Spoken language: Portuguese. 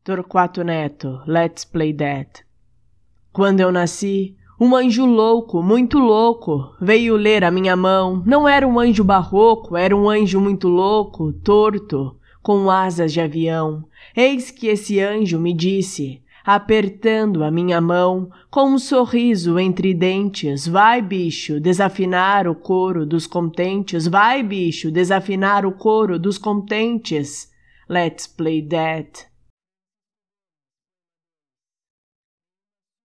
Torquato Neto, Let's Play That. Quando eu nasci, um anjo louco, muito louco, veio ler a minha mão. Não era um anjo barroco, era um anjo muito louco, torto, com asas de avião. Eis que esse anjo me disse, apertando a minha mão, com um sorriso entre dentes: vai, bicho, desafinar o coro dos contentes. Vai, bicho, desafinar o coro dos contentes. Let's play that.